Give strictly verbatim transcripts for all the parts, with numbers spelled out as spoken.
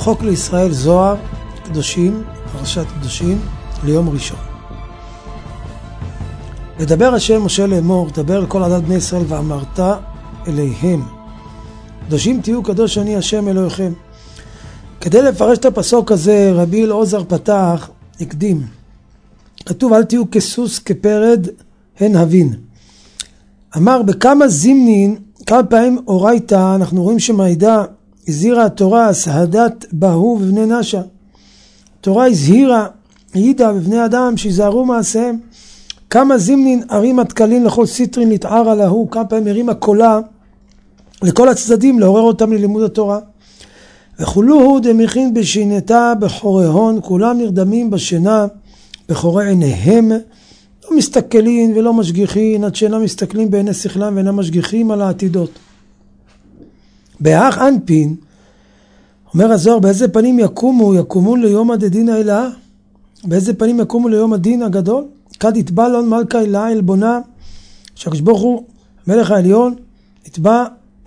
חוק לישראל זוהר, קדושים, פרשת קדושים, ליום ראשון. ודבר השם משה לאמור, דבר אל כל עדת בני ישראל ואמרת אליהם, קדושים תהיו קדוש אני השם אלוהיכם. כדי לפרש את הפסוק הזה, רבי אלעזר פתח, הקדים. כתוב אל תהיו כסוס כפרד הן הבין. אמר בכמה זימנין, כמה פעמים אורייתא, אנחנו רואים שמעידה, הזהירה התורה, סהדת בהו ובני נשה. התורה הזהירה, העידה בבני אדם שיזהרו מעשיהם. כמה זימנין הרים התקלין לכל סיטרין להתער עליהו, כמה פעמים הרימה קולה לכל הצדדים לעורר אותם ללימוד התורה. וכולו דמיכין בשינתה בחורי הון, כולם נרדמים בשינה בחורי עיניהם, לא מסתכלים ולא משגיחים, עד שאינם מסתכלים בעיני שכלם ואינם משגיחים על העתידות. באח אנפין, אומר הזוהר, באיזה פנים יקומו, יקומו ליום הדדין האלה? באיזה פנים יקומו ליום הדין הגדול? כד יתבע לון מלכה אלה אלבונה, שהקדוש ברוך הוא, מלך העליון, יתבע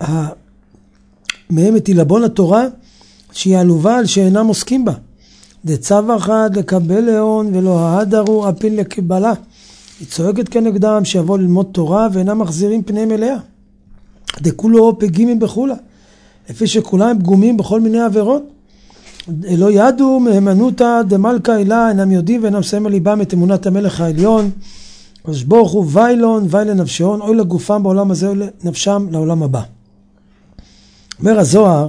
מהם את ילבון התורה, שהיא עלובה על שאינם עוסקים בה. דצו אחד לקבל להון ולא ההדרו אפין לקבלה. היא צועקת כנגדם שיבוא ללמוד תורה ואינם מחזירים פניהם אליה. דכולו פגימים בחולה. לפי שכולם פגומים בכל מיני עבירות. לא ידעו מהימנותא דמלכה אלה, אינם יודעים ואינם שמים על ליבם את אמונת המלך העליון. הקדוש ברוך הוא ויילון ואי לנפשון, אוי לגופם בעולם הזה, אוי לנפשם לעולם הבא. אומר הזוהר,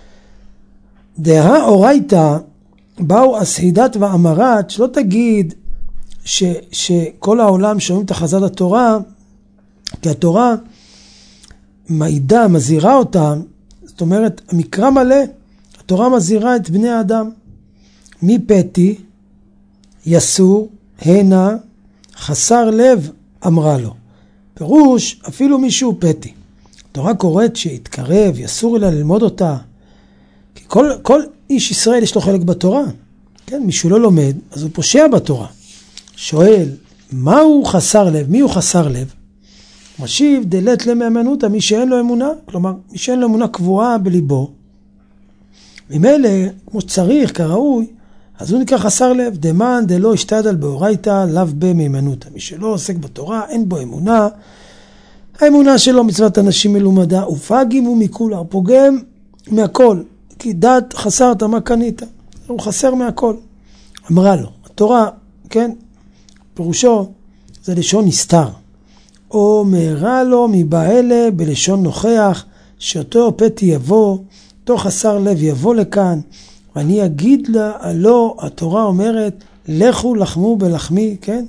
דהה אורייתא באו הסהידת ואמרת, שלא תגיד ש, שכל העולם שומעים את החזת התורה, כי התורה מעידה, מזהירה אותם, זאת אומרת, המקרא מלא, התורה מזהירה את בני האדם, מפתי, יסור, הנה, חסר לב, אמרה לו. פירוש, אפילו מישהו פתי. התורה קוראת שיתקרב, יסור אליה ללמוד אותה. כי כל, כל איש ישראל יש לו חלק בתורה. כן, מישהו לא לומד, אז הוא פושע בתורה. שואל, מהו חסר לב? מי הוא חסר לב? משיב, דלת למאמנותא, מי שאין לו אמונה. כלומר, מי שאין לו אמונה קבועה בליבו. ממילא, כמו שצריך, כראוי, אז הוא נקרא חסר לב. דמן דלא השתדל באורייתא, לאו במאמנותא. מי שלא עוסק בתורה, אין בו אמונה. האמונה שלו מצוות אנשים מלומדה, ופגים ומכולה, פוגם מהכל, כי דת חסרת מה קנית, הוא חסר מהכל. אמרה לו, התורה, כן, פירושו, זה לשון נסתר. אומרה לו מבעלה בלשון נוכח, שאותו פתי יבוא, אותו חסר לב יבוא לכאן, ואני אגיד לה, לא, התורה אומרת, לכו לחמו בלחמי, כן?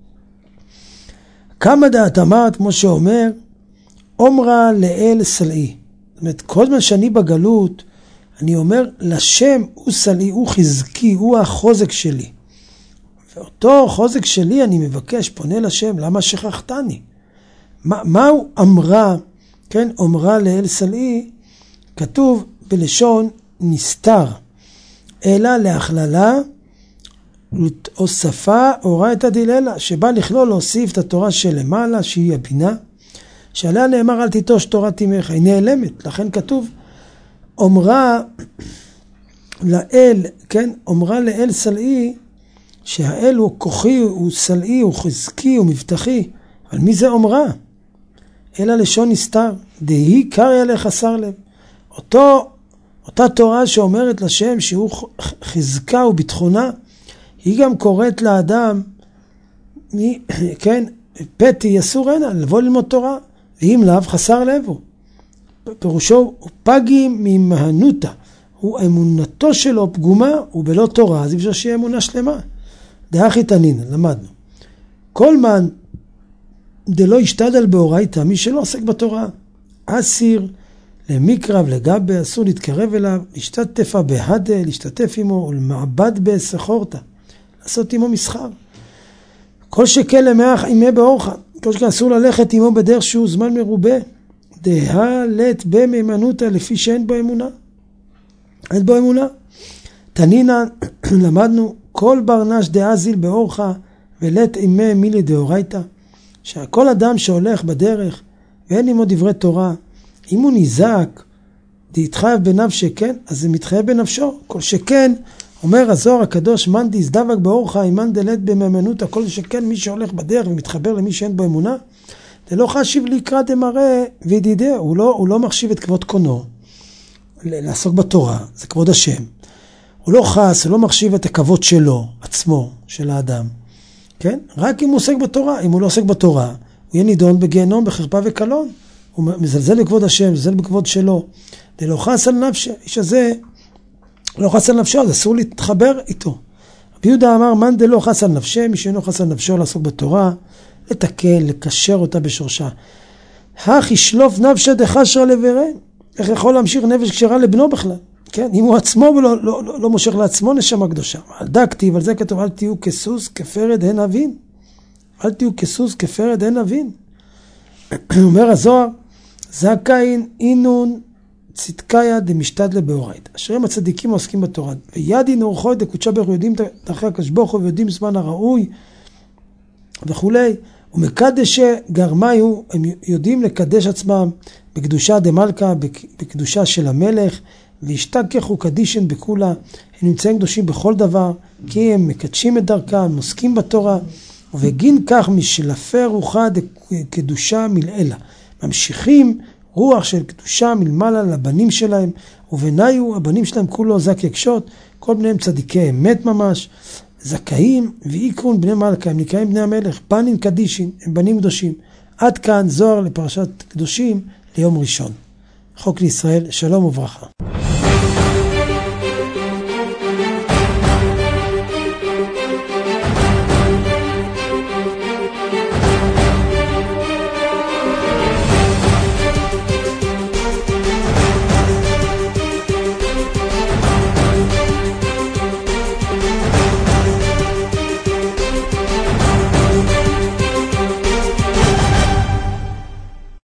כמה דעת אמרת, כמו שאומר, אומרה לאל סלעי. זאת אומרת, כל זמן שאני בגלות, אני אומר, לשם הוא סלעי, הוא חזקי, הוא החוזק שלי. ואותו חוזק שלי אני מבקש, פונה לשם, למה שכחתני? מה, מהו אמרה, כן, אומרה לאל סלעי, כתוב בלשון נסתר, אלא להכללה, או שפה, אורה את הדיללה, שבא לכלול להוסיף את התורה שלמעלה, שהיא הבינה, שעליה נאמר אל תיטוש תורת אמך, היא נעלמת, לכן כתוב, אומרה לאל, כן, אומרה לאל סלעי, שהאל הוא כוחי, הוא סלעי, הוא חזקי, הוא מבטחי, אבל מי זה אומרה? אלא לשון נסתר, דהי קריא לחסר לב. אותו, אותה תורה שאומרת לשם שהוא חזקה וביטחונה, היא גם קוראת לאדם, מי, כן, פתי יסור הנה, לבוא ללמוד תורה, ואם לאו חסר לב הוא. פירושו, הוא פגים ממהנותא, הוא אמונתו שלו פגומה, הוא בלא תורה, אז אפשר שיהיה אמונה שלמה. דאחי תנין, למדנו. כל מן דלא ישתדל באורייתא, מי שלא עוסק בתורה, אסיר, למקרב, לגבי, אסור להתקרב אליו, להשתתפה בהדה, להשתתף עמו, ולמעבד בסחורתא, לעשות עמו מסחר. כל שכן למח עימי באורחה, כל שכן אסור ללכת עמו בדרך שהוא זמן מרובה, דהלת במאמנותא, לפי שאין בו אמונה. אין בו אמונה. תנינה, למדנו, כל ברנש דאזיל באורחה, ולת עימי מילי דאורייתא, שכל אדם שהולך בדרך, ואין עמו דברי תורה, אם הוא נזעק, דהתחייב בנפשי, כן? אז זה מתחייב בנפשו. כל שכן, אומר הזוהר הקדוש, מאן דאיזדבק באורחה, מאן דלת במאמנותא, כל שכן מי שהולך בדרך ומתחבר למי שאין בו אמונה, זה לא חשיב לקרא דמראה וידידה, הוא לא, הוא לא מחשיב את כבוד קונו, לעסוק בתורה, זה כבוד השם. הוא לא חס, הוא לא מחשיב את הכבוד שלו, עצמו, של האדם. כן? רק אם הוא עוסק בתורה, אם הוא לא עוסק בתורה, הוא יהיה נידון בגיהנום, בחרפה וקלון. הוא מזלזל בכבוד השם, מזלזל בכבוד שלו. זה לא חס על נפשו, איש הזה לא חס על נפשו, אז אסור להתחבר איתו. רבי יהודה אמר, מאן דלא חס על נפשו, מי שאינו חס על נפשו לעסוק בתורה, לתקן, לקשר אותה בשורשה. הכ ישלוף נפשא דחשרא לבעריה. איך יכול להמשיך נפש כשרה לבנו בכלל? כן, אם הוא עצמו ולא לא, לא, לא מושך לעצמו נשמה קדושה. על דקתי, ועל זה כתוב, אל תהיו כסוס כפרד הן אבין. אל תהיו כסוס כפרד הן אבין. אומר הזוהר, זכאין אינון צדקאיה דמשתדלה באורייתא. אשריהם הצדיקים העוסקים בתורה. וידין אורחו דקודשא ברוך הוא, יודעים דרכי הקדוש ברוך הוא ויודעים זמן הראוי וכולי. ומקדש גרמיו, הם יודעים לקדש עצמם בקדושה דמלכה, בקדושה של המלך, וישתכחו קדישן בכולה. הם נמצאים קדושים בכל דבר, כי הם מקדשים את דרכם, הם עוסקים בתורה, ובגין כך משלפי רוחה דקדושה מלעילה. ממשיכים רוח של קדושה מלמעלה לבנים שלהם, ובניו הבנים שלהם כולו זק יקשות, כל בניהם צדיקי אמת ממש, זכאים ואיקרון בני מלכה, הם נקראים בני המלך, בנים קדישין, הם בנים קדושים. עד כאן זוהר לפרשת קדושים ליום ראשון. חוק לישראל, שלום וברכה.